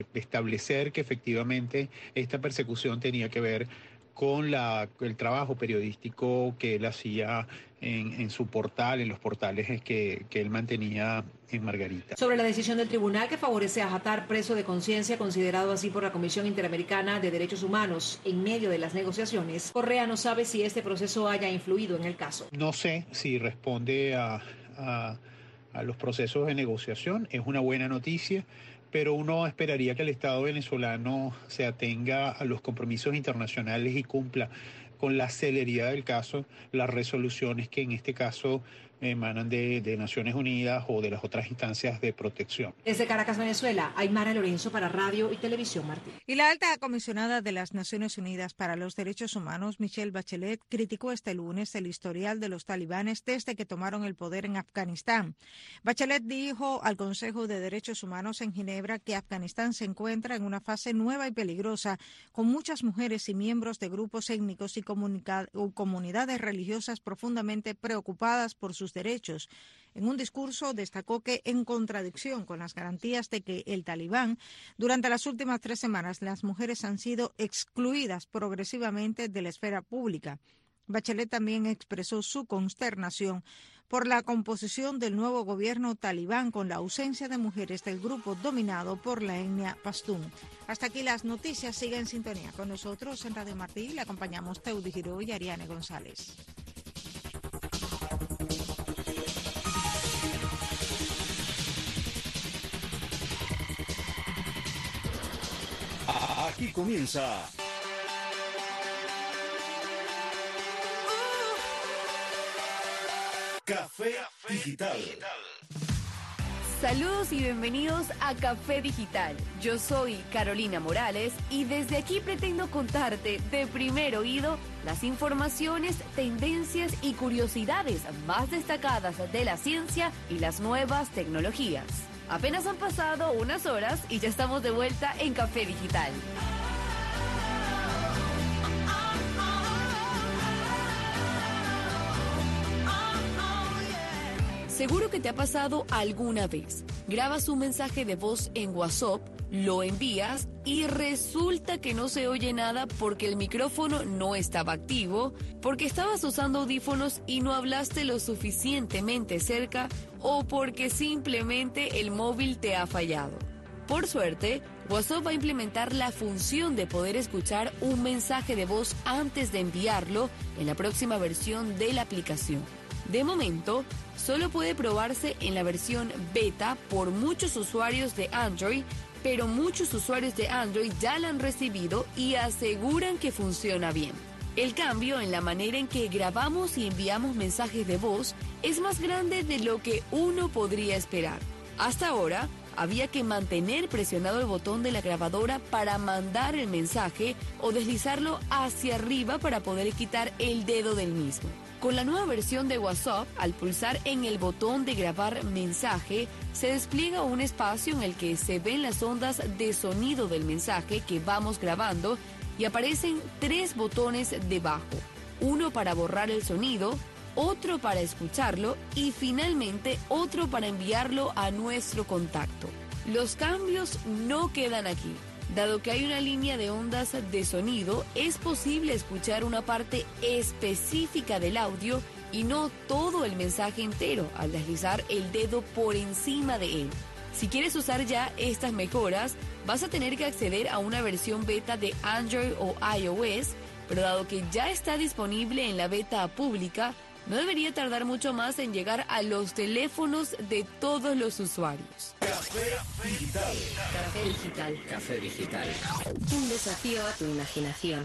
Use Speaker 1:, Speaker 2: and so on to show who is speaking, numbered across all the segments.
Speaker 1: establecer que efectivamente esta persecución tenía que ver con el trabajo periodístico que él hacía en su portal, en los portales que él mantenía en Margarita.
Speaker 2: Sobre la decisión del tribunal que favorece a Hattar, preso de conciencia, considerado así por la Comisión Interamericana de Derechos Humanos en medio de las negociaciones, Correa no sabe si este proceso haya influido en el caso.
Speaker 1: No sé si responde a los procesos de negociación, es una buena noticia, pero uno esperaría que el Estado venezolano se atenga a los compromisos internacionales y cumpla con la celeridad del caso las resoluciones que en este caso emanan de Naciones Unidas o de las otras instancias de protección.
Speaker 2: Desde Caracas, Venezuela, Aymara Lorenzo para Radio y Televisión Martí.
Speaker 3: Y la alta comisionada de las Naciones Unidas para los Derechos Humanos, Michelle Bachelet, criticó este lunes el historial de los talibanes desde que tomaron el poder en Afganistán. Bachelet dijo al Consejo de Derechos Humanos en Ginebra que Afganistán se encuentra en una fase nueva y peligrosa, con muchas mujeres y miembros de grupos étnicos y comunidades religiosas profundamente preocupadas por sus derechos. En un discurso destacó que, en contradicción con las garantías de que el talibán, durante las últimas 3 semanas las mujeres han sido excluidas progresivamente de la esfera pública. Bachelet también expresó su consternación por la composición del nuevo gobierno talibán con la ausencia de mujeres del grupo dominado por la etnia pastún. Hasta aquí las noticias. Sigue en sintonía con nosotros en Radio Martí. Le acompañamos Teudi Giró y Ariane González.
Speaker 4: Aquí comienza Café Digital.
Speaker 5: Saludos y bienvenidos a Café Digital. Yo soy Carolina Morales y desde aquí pretendo contarte de primer oído las informaciones, tendencias y curiosidades más destacadas de la ciencia y las nuevas tecnologías. Apenas han pasado unas horas y ya estamos de vuelta en Café Digital. Seguro que te ha pasado alguna vez. Grabas un mensaje de voz en WhatsApp, lo envías y resulta que no se oye nada porque el micrófono no estaba activo, porque estabas usando audífonos y no hablaste lo suficientemente cerca o porque simplemente el móvil te ha fallado. Por suerte, WhatsApp va a implementar la función de poder escuchar un mensaje de voz antes de enviarlo en la próxima versión de la aplicación. De momento, solo puede probarse en la versión beta por muchos usuarios de Android, pero muchos usuarios de Android ya la han recibido y aseguran que funciona bien. El cambio en la manera en que grabamos y enviamos mensajes de voz es más grande de lo que uno podría esperar. Hasta ahora, había que mantener presionado el botón de la grabadora para mandar el mensaje o deslizarlo hacia arriba para poder quitar el dedo del mismo. Con la nueva versión de WhatsApp, al pulsar en el botón de grabar mensaje, se despliega un espacio en el que se ven las ondas de sonido del mensaje que vamos grabando y aparecen 3 botones debajo. Uno para borrar el sonido, otro para escucharlo y finalmente otro para enviarlo a nuestro contacto. Los cambios no quedan aquí. Dado que hay una línea de ondas de sonido, es posible escuchar una parte específica del audio y no todo el mensaje entero al deslizar el dedo por encima de él. Si quieres usar ya estas mejoras, vas a tener que acceder a una versión beta de Android o iOS, pero dado que ya está disponible en la beta pública, no debería tardar mucho más en llegar a los teléfonos de todos los usuarios.
Speaker 4: Café Digital.
Speaker 5: Café Digital.
Speaker 6: Café Digital.
Speaker 7: Un desafío a tu imaginación.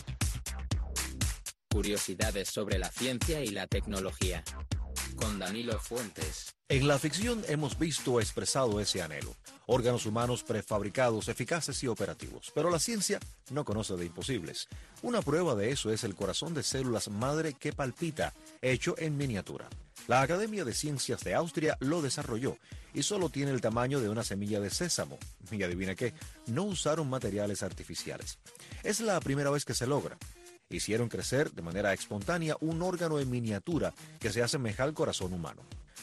Speaker 6: Curiosidades sobre la ciencia y la tecnología. Con Danilo Fuentes.
Speaker 8: En la ficción hemos visto expresado ese anhelo. Órganos humanos prefabricados, eficaces y operativos. Pero la ciencia no conoce de imposibles. Una prueba de eso es el corazón de células madre que palpita, hecho en miniatura. La Academia de Ciencias de Austria lo desarrolló y solo tiene el tamaño de una semilla de sésamo. Y adivina qué, no usaron materiales artificiales. Es la primera vez que se logra. Hicieron crecer de manera espontánea un órgano en miniatura que se asemeja al corazón humano.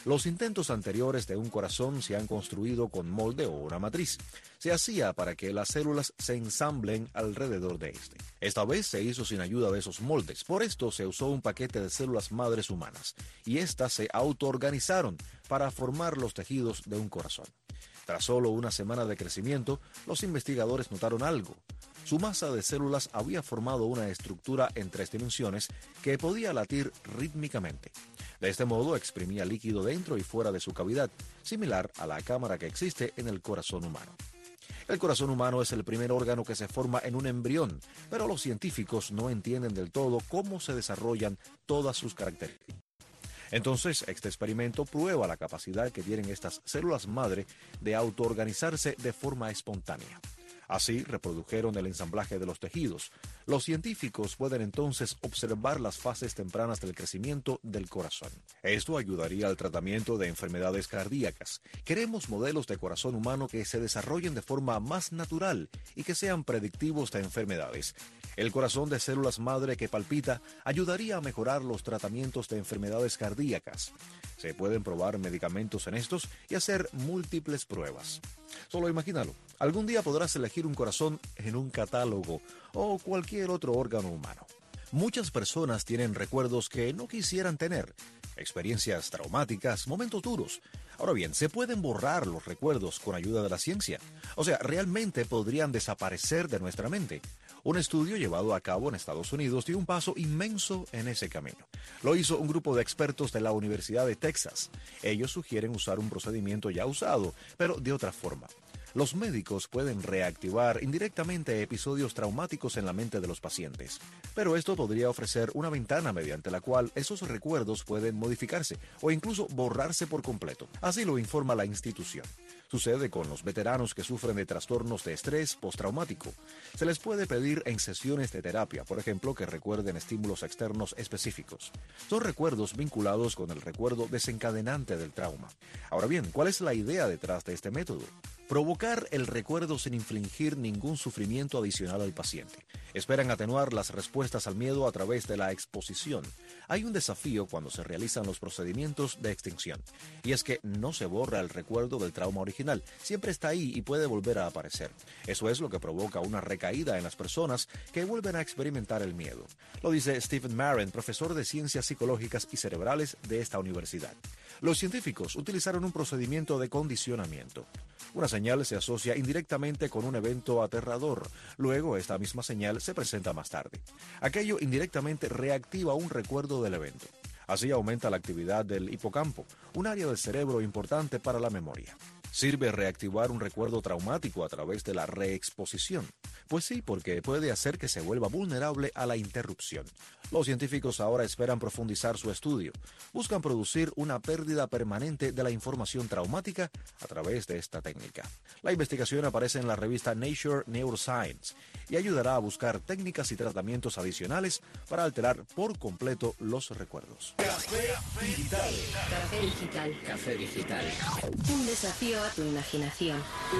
Speaker 8: Los intentos anteriores de un corazón se han construido con molde o una matriz. Se hacía para que las células se ensamblen alrededor de este. Esta vez se hizo sin ayuda de esos moldes. Por esto se usó un paquete de células madres humanas y éstas se autoorganizaron para formar los tejidos de un corazón. Tras solo una semana de crecimiento, los investigadores notaron algo. Su masa de células había formado una estructura en 3 dimensiones que podía latir rítmicamente. De este modo exprimía líquido dentro y fuera de su cavidad, similar a la cámara que existe en el corazón humano. El corazón humano es el primer órgano que se forma en un embrión, pero los científicos no entienden del todo cómo se desarrollan todas sus características. Entonces, este experimento prueba la capacidad que tienen estas células madre de autoorganizarse de forma espontánea. Así reprodujeron el ensamblaje de los tejidos. Los científicos pueden entonces observar las fases tempranas del crecimiento del corazón. Esto ayudaría al tratamiento de enfermedades cardíacas. Queremos modelos de corazón humano que se desarrollen de forma más natural y que sean predictivos de enfermedades. El corazón de células madre que palpita ayudaría a mejorar los tratamientos de enfermedades cardíacas. Se pueden probar medicamentos en estos y hacer múltiples pruebas. Solo imagínalo. Algún día podrás elegir un corazón en un catálogo o cualquier otro órgano humano. Muchas personas tienen recuerdos que no quisieran tener, experiencias traumáticas, momentos duros. Ahora bien, ¿se pueden borrar los recuerdos con ayuda de la ciencia? O sea, ¿realmente podrían desaparecer de nuestra mente? Un estudio llevado a cabo en Estados Unidos dio un paso inmenso en ese camino. Lo hizo un grupo de expertos de la Universidad de Texas. Ellos sugieren usar un procedimiento ya usado, pero de otra forma. Los médicos pueden reactivar indirectamente episodios traumáticos en la mente de los pacientes. Pero esto podría ofrecer una ventana mediante la cual esos recuerdos pueden modificarse o incluso borrarse por completo. Así lo informa la institución. Sucede con los veteranos que sufren de trastornos de estrés postraumático. Se les puede pedir en sesiones de terapia, por ejemplo, que recuerden estímulos externos específicos. Son recuerdos vinculados con el recuerdo desencadenante del trauma. Ahora bien, ¿cuál es la idea detrás de este método? Provocar el recuerdo sin infligir ningún sufrimiento adicional al paciente. Esperan atenuar las respuestas al miedo a través de la exposición. Hay un desafío cuando se realizan los procedimientos de extinción, y es que no se borra el recuerdo del trauma original, siempre está ahí y puede volver a aparecer. Eso es lo que provoca una recaída en las personas que vuelven a experimentar el miedo. Lo dice Stephen Marin, profesor de Ciencias Psicológicas y Cerebrales de esta universidad. Los científicos utilizaron un procedimiento de condicionamiento. Una señal se asocia indirectamente con un evento aterrador. Luego, esta misma señal se presenta más tarde. Aquello indirectamente reactiva un recuerdo del evento. Así aumenta la actividad del hipocampo, un área del cerebro importante para la memoria. ¿Sirve reactivar un recuerdo traumático a través de la reexposición? Pues sí, porque puede hacer que se vuelva vulnerable a la interrupción. Los científicos ahora esperan profundizar su estudio. Buscan producir una pérdida permanente de la información traumática a través de esta técnica. La investigación aparece en la revista Nature Neuroscience y ayudará a buscar técnicas y tratamientos adicionales para alterar por completo los recuerdos.
Speaker 4: Café Digital.
Speaker 7: Café Digital.
Speaker 6: Café Digital.
Speaker 7: Un desafío a tu imaginación.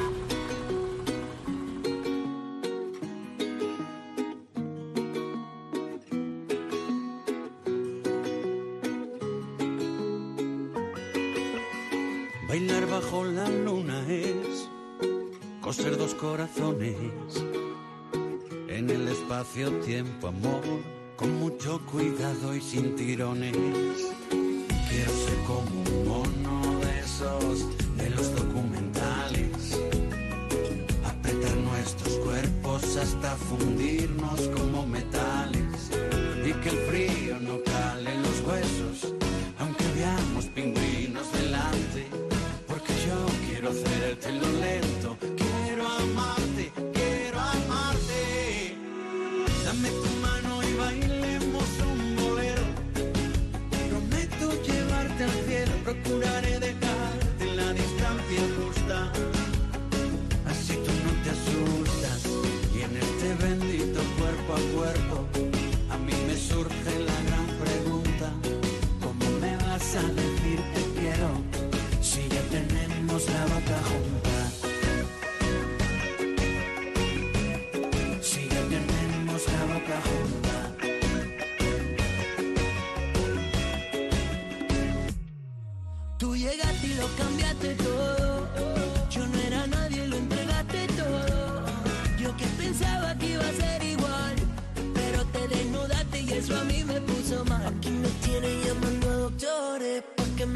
Speaker 9: Bailar bajo la luna es coser dos corazones en el espacio-tiempo, amor, con mucho cuidado y sin tirones. Quiero ser como un mono de esos de los documentales, apretar nuestros cuerpos hasta fundirnos como metales y que el frío no cale en los huesos, aunque veamos pingüinos delante. Porque yo quiero hacértelo lento, quiero amarte, quiero amarte. Dame tu mano y bailemos un bolero. Prometo llevarte al cielo, procuraré dejarte en la distancia justa. Así tú no te asustas y en este bendito cuerpo a cuerpo a mí me surge la gran pregunta: ¿cómo me vas a decir te quiero si ya tenemos la boca junta?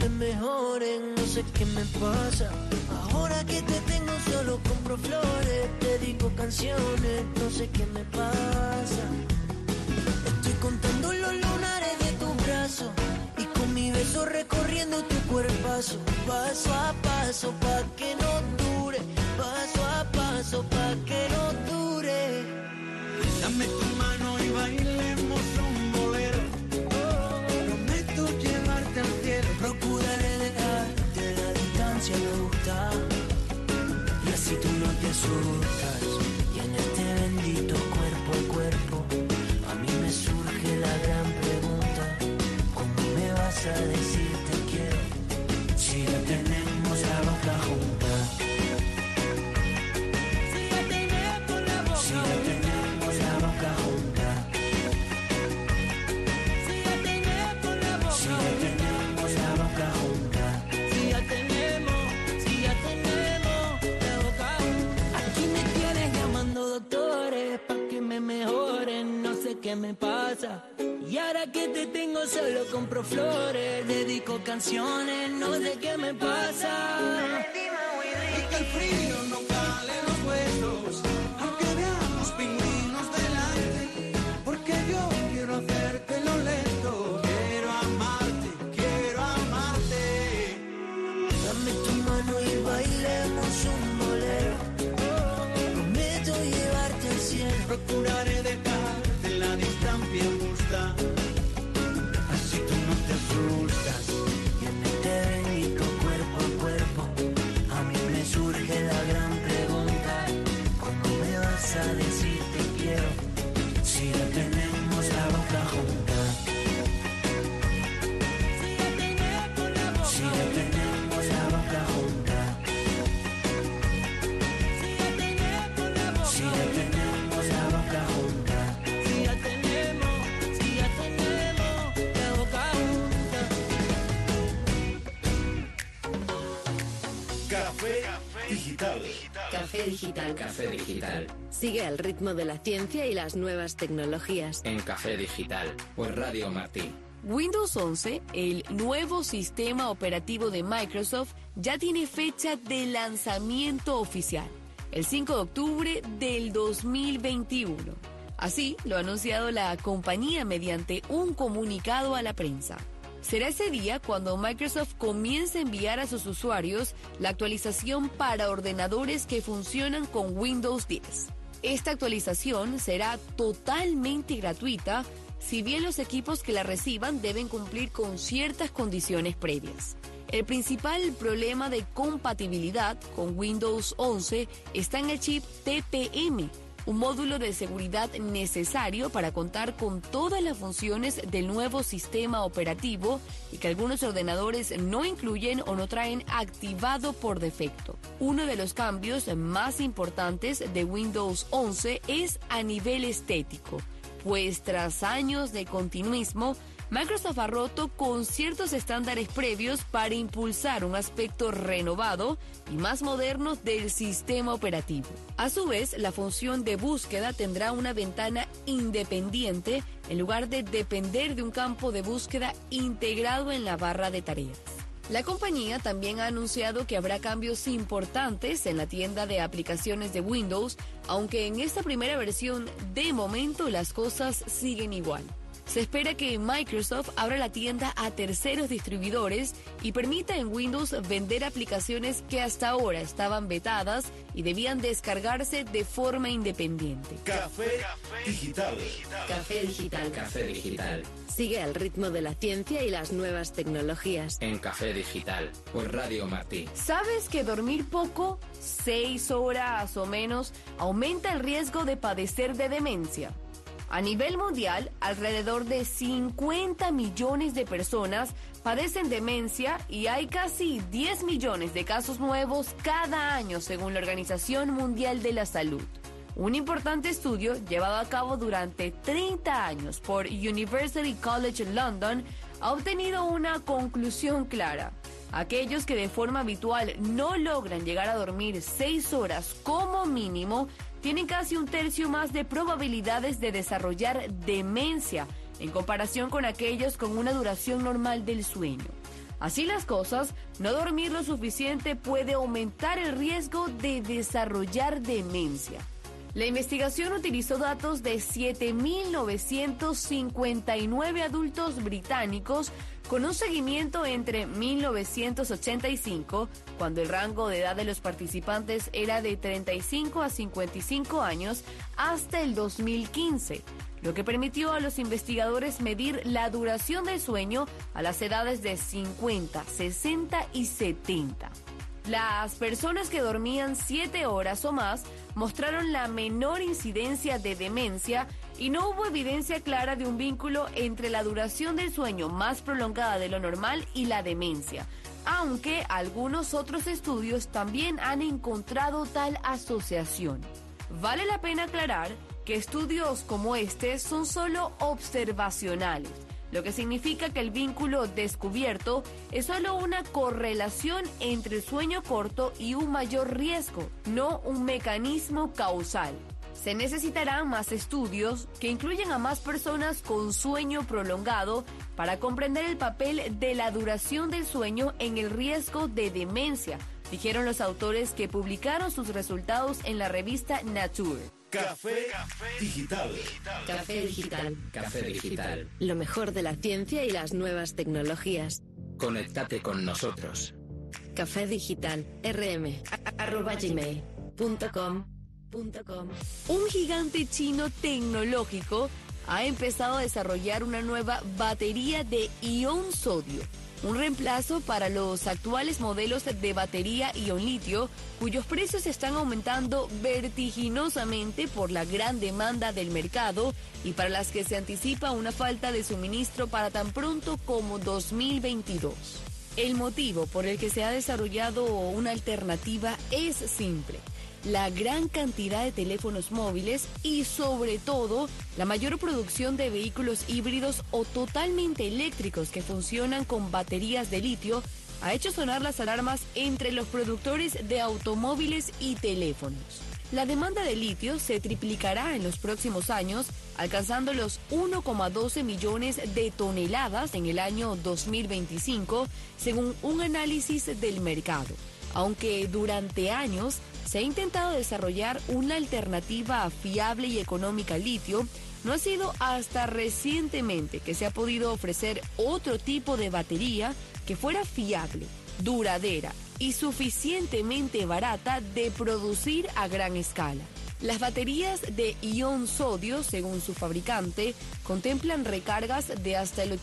Speaker 10: me mejores, no sé qué me pasa. Ahora que te tengo solo compro flores, dedico canciones, no sé qué me pasa. Estoy contando los lunares de tu brazo y con mi beso recorriendo tu cuerpazo, paso a paso pa' que no dure, paso a paso pa' que no dure.
Speaker 9: Dame tu mano y bailemos un bolero. Prometo llevarte al cielo.
Speaker 10: Procuraré dejarte la distancia, me gusta. Y así tú no te asustas. Y en este bendito cuerpo a cuerpo, a mí me surge la gran pregunta: ¿cómo me vas a decir te quiero si ya tenemos la boca junta? Si ya tenemos la boca junta. Si ya tenemos la boca junta. Si ya tenemos la boca junta. Si ya tenemos la boca junta. Si ya tenemos la boca junta. Aquí me tienes llamando doctores pa' que me mejoren, no sé qué me pasa. Y ahora que te tengo solo compro flores, dedico canciones, no sé qué me pasa.
Speaker 9: Y que el frío no cale los huesos, aunque veamos pingüinos delante, porque yo quiero hacértelo lento. Quiero amarte, quiero amarte.
Speaker 10: Dame tu mano y bailemos un bolero. Prometo llevarte al cielo.
Speaker 9: Procuraré dejarte la distancia justa, así tú no te asustas.
Speaker 10: Y en este bendito cuerpo a cuerpo, a mí me surge la gran pregunta: ¿cómo me vas a decir te quiero si ya tenemos la boca junta? Si ya tenemos la boca junta. Si ya tenemos la boca junta. Si ya tenemos la boca junta. Si ya tenemos la boca junta. Si ya tenemos la boca junta.
Speaker 4: Café Digital.
Speaker 7: Café Digital.
Speaker 6: Café Digital.
Speaker 7: Sigue al ritmo de la ciencia y las nuevas tecnologías.
Speaker 6: En Café Digital. Por Radio Martí.
Speaker 5: Windows 11, el nuevo sistema operativo de Microsoft, ya tiene fecha de lanzamiento oficial, el 5 de octubre del 2021. Así lo ha anunciado la compañía mediante un comunicado a la prensa. Será ese día cuando Microsoft comience a enviar a sus usuarios la actualización para ordenadores que funcionan con Windows 10. Esta actualización será totalmente gratuita, si bien los equipos que la reciban deben cumplir con ciertas condiciones previas. El principal problema de compatibilidad con Windows 11 está en el chip TPM, un módulo de seguridad necesario para contar con todas las funciones del nuevo sistema operativo y que algunos ordenadores no incluyen o no traen activado por defecto. Uno de los cambios más importantes de Windows 11 es a nivel estético, pues tras años de continuismo, Microsoft ha roto con ciertos estándares previos para impulsar un aspecto renovado y más moderno del sistema operativo. A su vez, la función de búsqueda tendrá una ventana independiente en lugar de depender de un campo de búsqueda integrado en la barra de tareas. La compañía también ha anunciado que habrá cambios importantes en la tienda de aplicaciones de Windows, aunque en esta primera versión, de momento, las cosas siguen igual. Se espera que Microsoft abra la tienda a terceros distribuidores y permita en Windows vender aplicaciones que hasta ahora estaban vetadas y debían descargarse de forma independiente.
Speaker 4: Café Digital.
Speaker 7: Café Digital.
Speaker 6: Café Digital.
Speaker 7: Sigue al ritmo de la ciencia y las nuevas tecnologías.
Speaker 6: En Café Digital. Por Radio Martí.
Speaker 5: ¿Sabes que dormir poco, 6 horas o menos, aumenta el riesgo de padecer de demencia? A nivel mundial, alrededor de 50 millones de personas padecen demencia y hay casi 10 millones de casos nuevos cada año, según la Organización Mundial de la Salud. Un importante estudio llevado a cabo durante 30 años por University College London ha obtenido una conclusión clara. Aquellos que de forma habitual no logran llegar a dormir 6 horas como mínimo tienen casi un tercio más de probabilidades de desarrollar demencia en comparación con aquellos con una duración normal del sueño. Así las cosas, no dormir lo suficiente puede aumentar el riesgo de desarrollar demencia. La investigación utilizó datos de 7.959 adultos británicos con un seguimiento entre 1985, cuando el rango de edad de los participantes era de 35 a 55 años, hasta el 2015, lo que permitió a los investigadores medir la duración del sueño a las edades de 50, 60 y 70. Las personas que dormían 7 horas o más mostraron la menor incidencia de demencia y no hubo evidencia clara de un vínculo entre la duración del sueño más prolongada de lo normal y la demencia, aunque algunos otros estudios también han encontrado tal asociación. Vale la pena aclarar que estudios como este son solo observacionales, lo que significa que el vínculo descubierto es solo una correlación entre el sueño corto y un mayor riesgo, no un mecanismo causal. Se necesitarán más estudios que incluyan a más personas con sueño prolongado para comprender el papel de la duración del sueño en el riesgo de demencia, dijeron los autores que publicaron sus resultados en la revista Nature.
Speaker 4: Café Digital.
Speaker 7: Café Digital.
Speaker 6: Café Digital.
Speaker 7: Lo mejor de la ciencia y las nuevas tecnologías.
Speaker 6: Conéctate con nosotros.
Speaker 7: Café Digital. rm@gmail.com.
Speaker 5: Un gigante chino tecnológico ha empezado a desarrollar una nueva batería de ion sodio, un reemplazo para los actuales modelos de batería ion litio, cuyos precios están aumentando vertiginosamente por la gran demanda del mercado y para las que se anticipa una falta de suministro para tan pronto como 2022. El motivo por el que se ha desarrollado una alternativa es simple: la gran cantidad de teléfonos móviles y, sobre todo, la mayor producción de vehículos híbridos o totalmente eléctricos que funcionan con baterías de litio ha hecho sonar las alarmas entre los productores de automóviles y teléfonos. La demanda de litio se triplicará en los próximos años, alcanzando los 1,12 millones de toneladas en el año 2025, según un análisis del mercado. Aunque durante años se ha intentado desarrollar una alternativa fiable y económica al litio, no ha sido hasta recientemente que se ha podido ofrecer otro tipo de batería que fuera fiable, duradera y suficientemente barata de producir a gran escala. Las baterías de ion sodio, según su fabricante, contemplan recargas de hasta el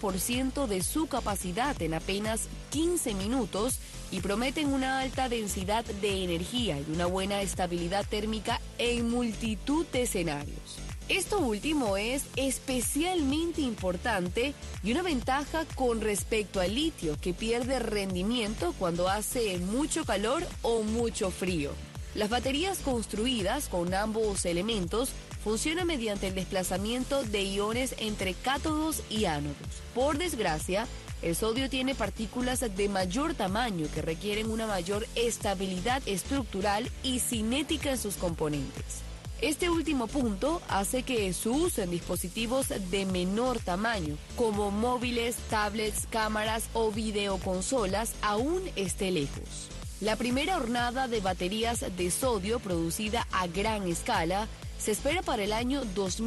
Speaker 5: 80% de su capacidad en apenas 15 minutos y prometen una alta densidad de energía y una buena estabilidad térmica en multitud de escenarios. Esto último es especialmente importante y una ventaja con respecto al litio, que pierde rendimiento cuando hace mucho calor o mucho frío. Las baterías construidas con ambos elementos funcionan mediante el desplazamiento de iones entre cátodos y ánodos. Por desgracia, el sodio tiene partículas de mayor tamaño que requieren una mayor estabilidad estructural y cinética en sus componentes. Este último punto hace que su uso en dispositivos de menor tamaño, como móviles, tablets, cámaras o videoconsolas, aún esté lejos. La primera hornada de baterías de sodio producida a gran escala se espera para el año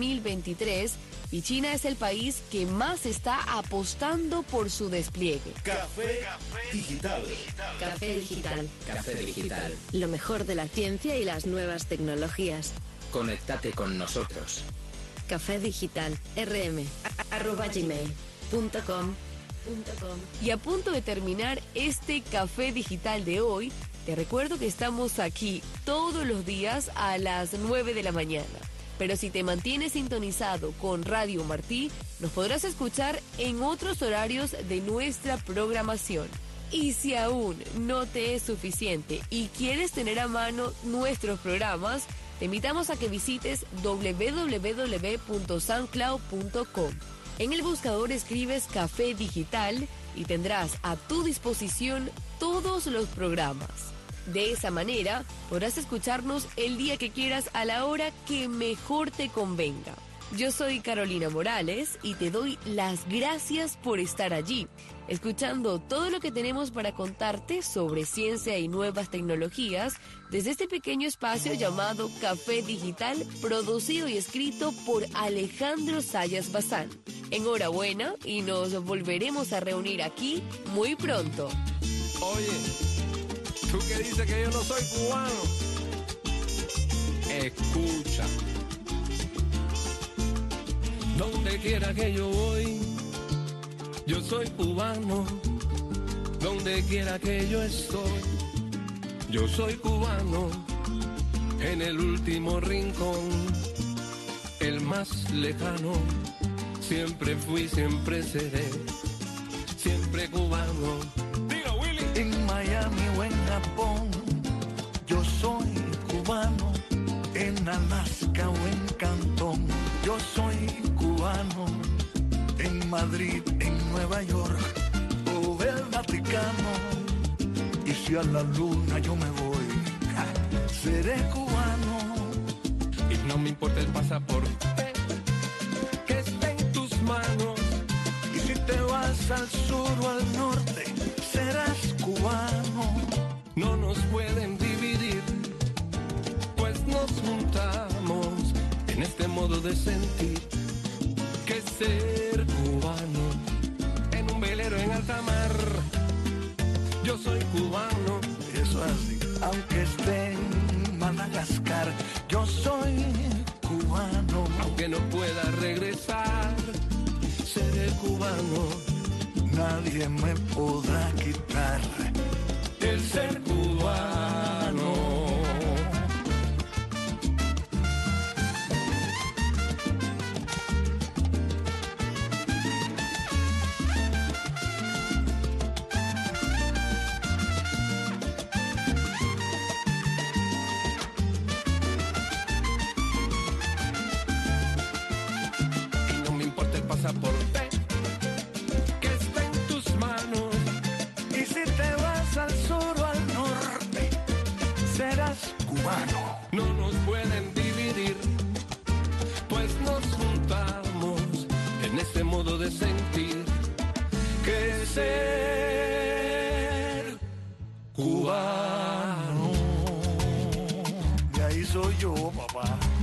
Speaker 5: 2023 y China es el país que más está apostando por su despliegue.
Speaker 4: Café Digital.
Speaker 7: Café Digital.
Speaker 6: Café Digital.
Speaker 7: Lo mejor de la ciencia y las nuevas tecnologías.
Speaker 6: Conéctate con nosotros.
Speaker 7: Café Digital. rm@gmail.com.
Speaker 5: Y a punto de terminar este Café Digital de hoy, te recuerdo que estamos aquí todos los días a las 9 de la mañana. Pero si te mantienes sintonizado con Radio Martí, nos podrás escuchar en otros horarios de nuestra programación. Y si aún no te es suficiente y quieres tener a mano nuestros programas, te invitamos a que visites www.soundcloud.com. En el buscador escribes Café Digital y tendrás a tu disposición todos los programas. De esa manera podrás escucharnos el día que quieras a la hora que mejor te convenga. Yo soy Carolina Morales y te doy las gracias por estar allí. escuchando todo lo que tenemos para contarte sobre ciencia y nuevas tecnologías desde este pequeño espacio llamado Café Digital, producido y escrito por Alejandro Sayas Bazán. Enhorabuena y nos volveremos a reunir aquí muy pronto.
Speaker 11: Oye, tú que dices que yo no soy cubano, escucha. Donde quiera que yo voy, yo soy cubano. Donde quiera que yo estoy, yo soy cubano. En el último rincón, el más lejano, siempre fui, siempre seré, siempre cubano. Diga, Willy.
Speaker 12: En Miami o en Japón, yo soy cubano. En Alaska o en Cantón, yo soy cubano. En Madrid, en Nueva York o el Vaticano. Y si a la luna yo me voy, seré cubano.
Speaker 11: Y no me importa el pasaporte que esté en tus manos.
Speaker 12: Y si te vas al sur o al norte, serás cubano.
Speaker 11: No nos pueden dividir, pues nos juntamos en este modo de sentir que ser cubano. En un velero en alta mar, yo soy cubano.
Speaker 12: Eso así, aunque esté en Madagascar, yo soy cubano.
Speaker 11: Aunque no pueda regresar, seré cubano.
Speaker 12: Nadie me podrá quitar el ser cubano.
Speaker 11: Pasaporte que está en tus manos.
Speaker 12: Y si te vas al sur o al norte, serás cubano.
Speaker 11: No nos pueden dividir, pues nos juntamos en este modo de sentir que ser cubano.
Speaker 12: Y ahí soy yo, papá.